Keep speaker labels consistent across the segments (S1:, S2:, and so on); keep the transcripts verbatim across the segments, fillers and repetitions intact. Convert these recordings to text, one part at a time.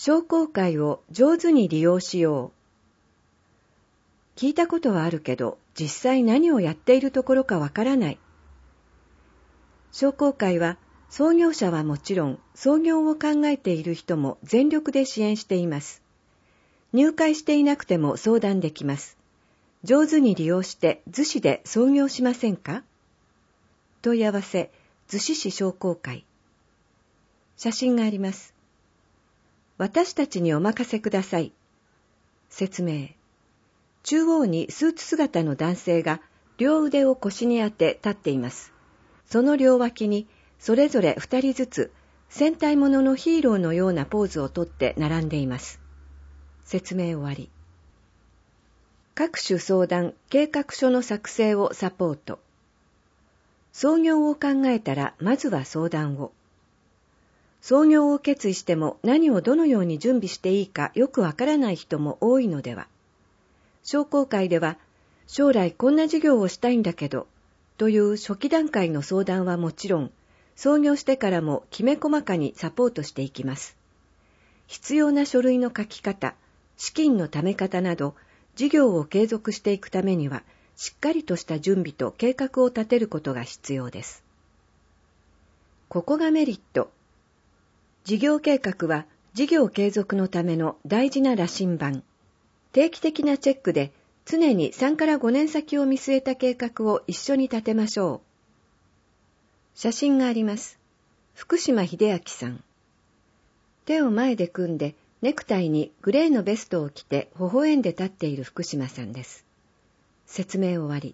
S1: 商工会を上手に利用しよう。聞いたことはあるけど、実際何をやっているところかわからない。商工会は、創業者はもちろん、創業を考えている人も全力で支援しています。入会していなくても相談できます。上手に利用して逗子で創業しませんか？問い合わせ、逗子市商工会。写真があります。私たちにお任せください。説明。中央にスーツ姿の男性が両腕を腰に当て立っています。その両脇にそれぞれ二人ずつ戦隊もののヒーローのようなポーズをとって並んでいます。説明終わり。各種相談、計画書の作成をサポート。創業を考えたらまずは相談を。創業を決意しても何をどのように準備していいかよくわからない人も多いのでは。商工会では将来こんな事業をしたいんだけどという初期段階の相談はもちろん、創業してからもきめ細かにサポートしていきます。必要な書類の書き方、資金のため方など、事業を継続していくためには、しっかりとした準備と計画を立てることが必要です。ここがメリット。事業計画は事業継続のための大事な羅針盤。定期的なチェックで常にさんからごねん先を見据えた計画を一緒に立てましょう。写真があります。福島秀明さん。手を前で組んでネクタイにグレーのベストを着て微笑んで立っている福島さんです。説明終わり。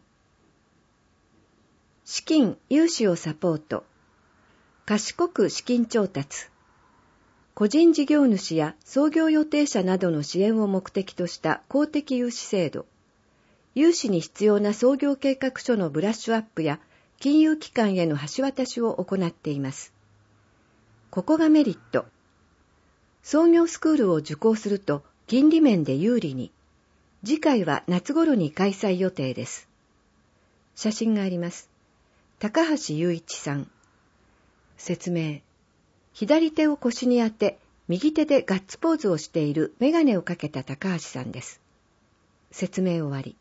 S1: 資金・融資をサポート。賢く資金調達。個人事業主や創業予定者などの支援を目的とした公的融資制度。融資に必要な創業計画書のブラッシュアップや金融機関への橋渡しを行っています。ここがメリット。創業スクールを受講すると金利面で有利に。次回は夏頃に開催予定です。写真があります。高橋雄一さん。説明。左手を腰に当て、右手でガッツポーズをしているメガネをかけた高橋さんです。説明終わり。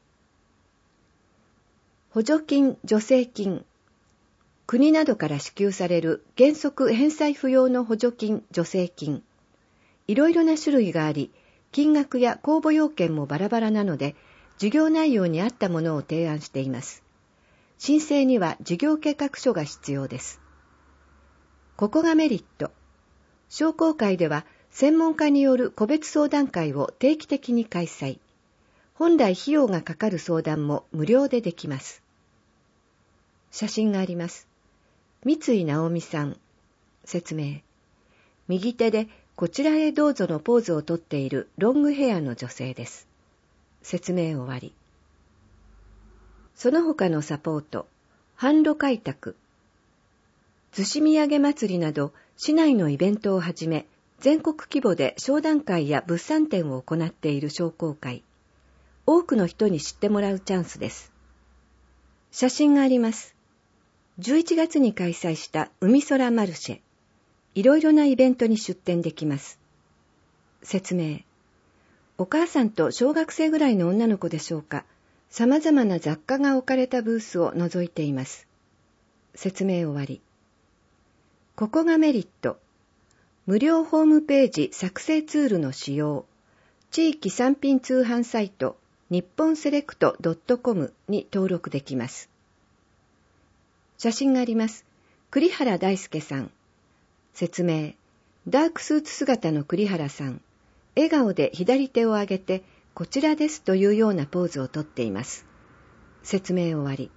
S1: 補助金・助成金。国などから支給される原則返済不要の補助金・助成金。いろいろな種類があり、金額や公募要件もバラバラなので、事業内容に合ったものを提案しています。申請には事業計画書が必要です。ここがメリット。商工会では専門家による個別相談会を定期的に開催。本来費用がかかる相談も無料でできます。写真があります。三井直美さん。説明。右手でこちらへどうぞのポーズをとっているロングヘアの女性です。説明終わり。その他のサポート。販路開拓。逗子土産祭りなど市内のイベントをはじめ、全国規模で商談会や物産展を行っている商工会。多くの人に知ってもらうチャンスです。写真があります。じゅういちがつに開催した海空マルシェ。いろいろなイベントに出展できます。説明。お母さんと小学生ぐらいの女の子でしょうか。様々な雑貨が置かれたブースを覗いています。説明終わり。ここがメリット。無料ホームページ作成ツールの使用。地域産品通販サイト日本セレクト .com に登録できます。写真があります。栗原大輔さん。説明。ダークスーツ姿の栗原さん。笑顔で左手を上げて、こちらですというようなポーズをとっています。説明終わり。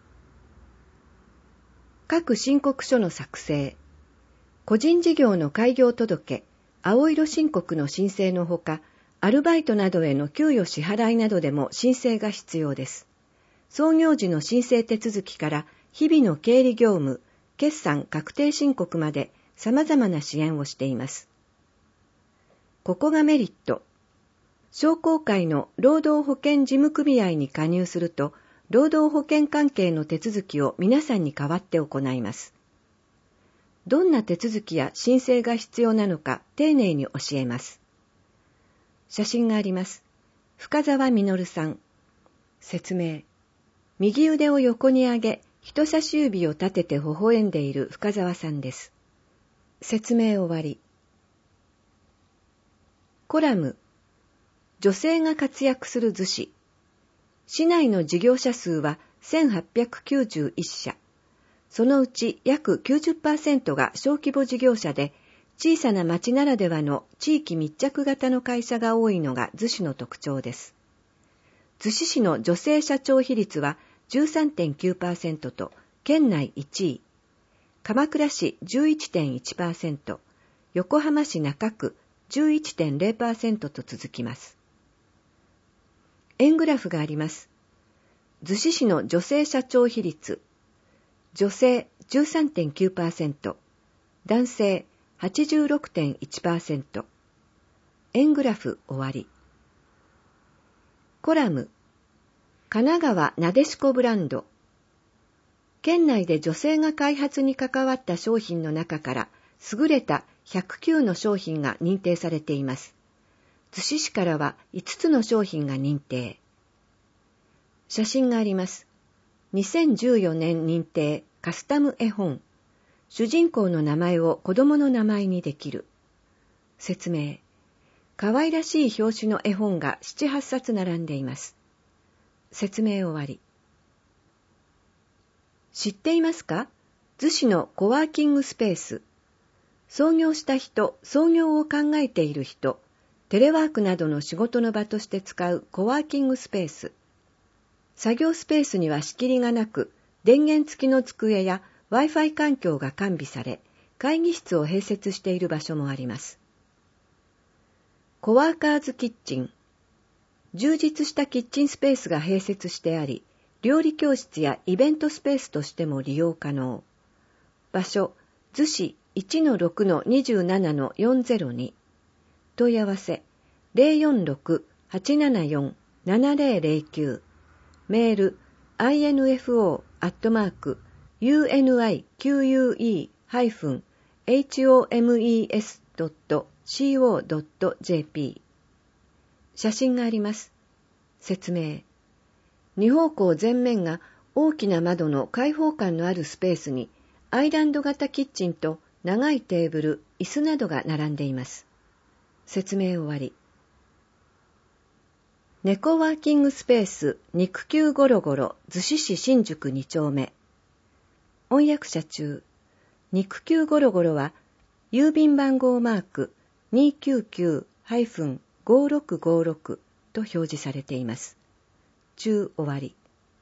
S1: 各申告書の作成。個人事業の開業届、青色申告の申請のほか、アルバイトなどへの給与支払いなどでも申請が必要です。創業時の申請手続きから日々の経理業務、決算確定申告まで様々な支援をしています。ここがメリット。商工会の労働保険事務組合に加入すると、労働保険関係の手続きを皆さんに代わって行います。どんな手続きや申請が必要なのか丁寧に教えます。 写真があります。深澤実さん。説明。右腕を横に上げ、人差し指を立てて微笑んでいる深澤さんです。説明終わり。コラム。女性が活躍する逗子。市内の事業者数はせんはっぴゃくきゅうじゅういちしゃ。そのうち約 きゅうじゅっパーセント が小規模事業者で、小さな町ならではの地域密着型の会社が多いのが逗子の特徴です。逗子市の女性社長比率は じゅうさんてんきゅうパーセント と県内いちい、鎌倉市 じゅういってんいちパーセント、横浜市中区 じゅういってんゼロパーセント と続きます。円グラフがあります。逗子市の女性社長比率、女性 じゅうさんてんきゅうパーセント、男性 はちじゅうろくてんいちパーセント。円グラフ終わり。コラム。神奈川なでしこブランド。県内で女性が開発に関わった商品の中から優れたひゃくきゅうの商品が認定されています。逗子市からはいつつの商品が認定。写真があります。にせんじゅうよねん認定カスタム絵本。主人公の名前を子供の名前にできる。説明。可愛らしい表紙の絵本がななはっさつ並んでいます。説明終わり。知っていますか？逗子のコワーキングスペース。創業した人、創業を考えている人、テレワークなどの仕事の場として使うコワーキングスペース。作業スペースには仕切りがなく、電源付きの机や Wi-Fi 環境が完備され、会議室を併設している場所もあります。コワーカーズキッチン。充実したキッチンスペースが併設してあり、料理教室やイベントスペースとしても利用可能。場所、逗子 いちのろくのにじゅうななのよんぜろに。問い合わせ、ゼロよんろく はちななよん ななゼロゼロきゅう。メール、アイエヌエフオー アットマーク、ユーエヌアイキューユーイー エイチオーエムイーエス ドット シーオー ドット ジェーピー。写真があります。説明。二方向全面が大きな窓の開放感のあるスペースに、アイランド型キッチンと長いテーブル、椅子などが並んでいます。説明終わり。猫ワーキングスペース肉球ゴロゴロ逗子市新宿に丁目。翻訳者中。肉球ゴロゴロは郵便番号マーク にーきゅうきゅう ごーろくごーろく と表示されています。中終わり。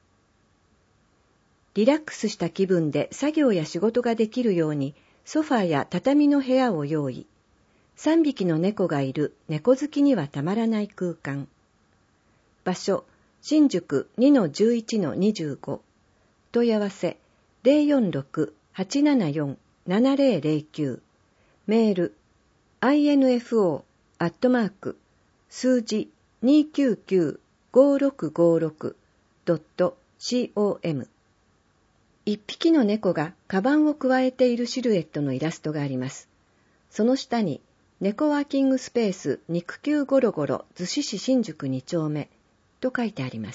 S1: リラックスした気分で作業や仕事ができるようにソファーや畳の部屋を用意。さんびきの猫がいる猫好きにはたまらない空間。場所、新宿 にのじゅういちのにじゅうご。問い合わせ、ゼロよんろく はちななよん ななゼロゼロきゅう。メール、アイエヌエフオー アットマーク、数字 にーきゅうきゅう ごーろくごーろく ドット シーオーエム。一匹の猫がカバンをくわえているシルエットのイラストがあります。その下に、猫ワーキングスペース肉球ゴロゴロ逗子市新宿に丁目と書いてあります。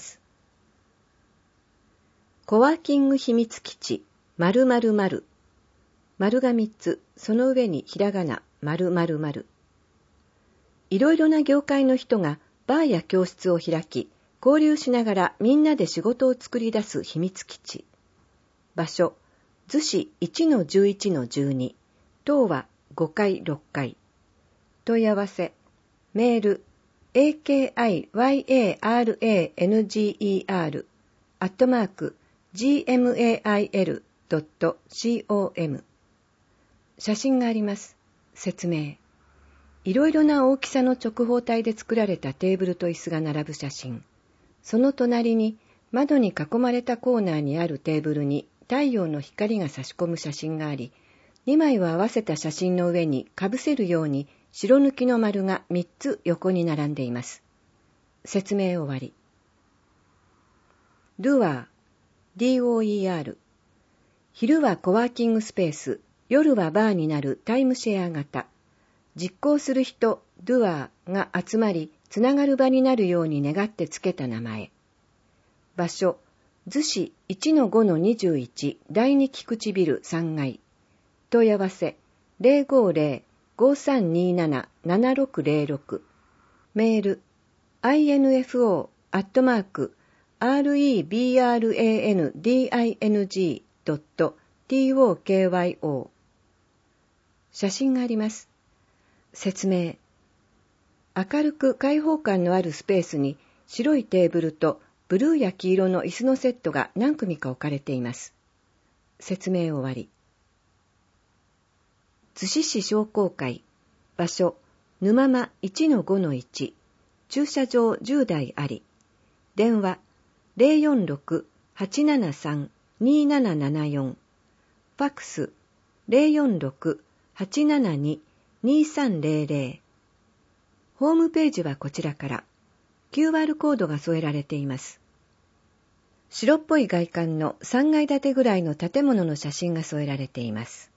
S1: コワーキング秘密基地〇〇〇。丸がみっつ、その上にひらがな〇〇〇。いろいろな業界の人がバーや教室を開き、交流しながらみんなで仕事を作り出す秘密基地。場所、逗子 いちのじゅういちのじゅうに。棟はごかいろっかい。問い合わせ、メール、エーケーアイワイエーアールエーエヌジーイーアール アットマーク ジーエムエーアイエル ドット シーオーエム。写真があります。説明。いろいろな大きさの直方体で作られたテーブルと椅子が並ぶ写真。その隣に窓に囲まれたコーナーにあるテーブルに太陽の光が差し込む写真があり、にまいを合わせた写真の上にかぶせるように白抜きの丸がみっつ横に並んでいます。説明終わり。ドゥアー、ディーオーイーアール。昼はコワーキングスペース、夜はバーになるタイムシェア型。実行する人、ドゥアーが集まり、 つながる場になるように願ってつけた名前。場所、逗子 いちのごのにじゅういち 第二菊池ビルさんがい。問い合わせ ゼロごゼロ ごさんになな ななろくゼロろく。メール アイエヌエフオー アットマーク アールイービーアールエーエヌディーアイエヌジー ドット トク。写真があります。説明。明るく開放感のあるスペースに白いテーブルとブルーや黄色の椅子のセットが何組か置かれています。説明終わり。逗子市商工会。場所、沼間 いちのごのいち。駐車場じゅうだいあり。電話 ゼロよんろく はちななさん にななななよん。ファックス ゼロよんろく はちななに にさんゼロゼロ。ホームページはこちらから。キューアール コードが添えられています。白っぽい外観のさんがい建てぐらいの建物の写真が添えられています。